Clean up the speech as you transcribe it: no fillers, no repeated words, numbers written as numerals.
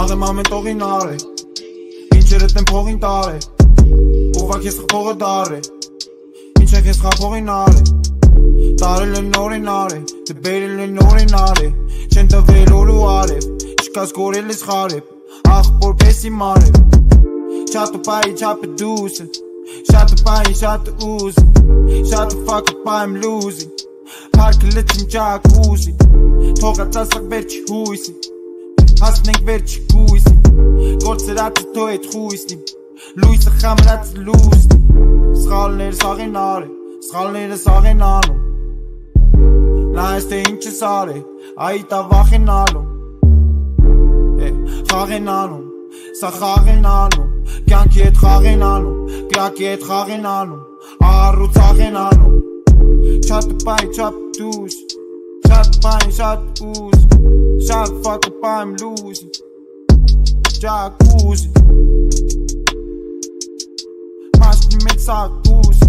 Աղեմ ամեն տողին արե Ինչերդ եմ փողին տարե Ուվակ ես խփողը դար է Ինչ եք ես խափողին արե Տարել են նորին արե Դե բերել են նորին արե Չեն տվել օր ու արև Չկաս կորել ես խարև Աղբոր պեսի մարև Չատը պայի չապը դուսը Շատը պայի շատը ուզի Շատը ֆակը պայմ լուզի Պարկը լծին ճակուզի Թողած ասակ վերջի հույսի Հասնենք վերջի գույսի Գործերացը թո էտ խույսնի Լույսը խամրած լուսնի Սխալները սաղեն արե Սխալները սաղեն անում Նայես թե ինչ ես արե Այի տա վախեն ալում Խաղեն անում Սա խաղեն անում Կյանքի հետ խաղեն անում Կրակի հետ խաղեն անում Առու ծաղեն անում Չատը պայի չապ դուս Շատ պայն շատ ուզ Շատ ֆակը պայմ լուզի Ճակուզի Մաշնի մեծ սակուզ